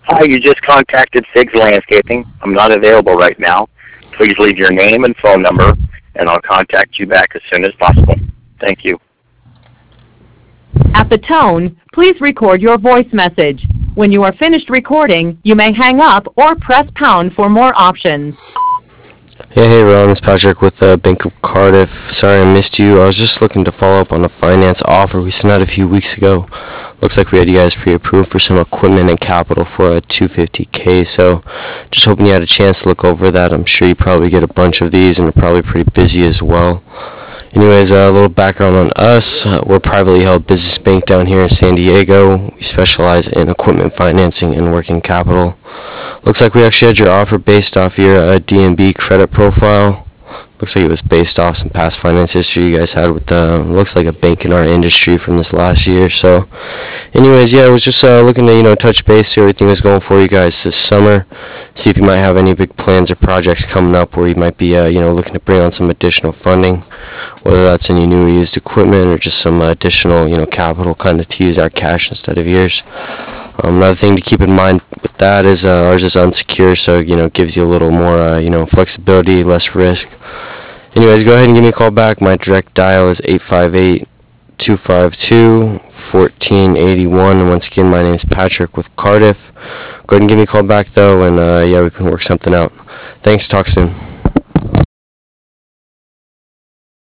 Hi, you just contacted Figs Landscaping. I'm not available right now. Please leave your name and phone number, and I'll contact you back as soon as possible. Thank you. At the tone, please record your voice message. When you are finished recording, you may hang up or press pound for more options. Hey Ron, it's Patrick with Bank of Cardiff. Sorry I missed you. I was just looking to follow up on a finance offer we sent out a few weeks ago. Looks like we had you guys pre-approved for some equipment and capital for a 250K, so just hoping you had a chance to look over that. I'm sure you probably get a bunch of these and are probably pretty busy as well. Anyways, a little background on us. We're a privately held business bank down here in San Diego. We specialize in equipment financing and working capital. Looks like we actually had your offer based off your DNB credit profile. Looks like it was based off some past finance history you guys had with looks like a bank in our industry from this last year. So anyways, yeah, I was just looking to touch base, see how everything was going for you guys this summer, see if you might have any big plans or projects coming up where you might be looking to bring on some additional funding, whether that's any new or used equipment or just some additional capital kind of to use our cash instead of yours. Another thing to keep in mind with that is ours is unsecured, so gives you a little more flexibility, less risk. Anyways, go ahead and give me a call back. My direct dial is 858-252-1481. And once again, my name is Patrick with Cardiff. Go ahead and give me a call back though, and we can work something out. Thanks. Talk soon.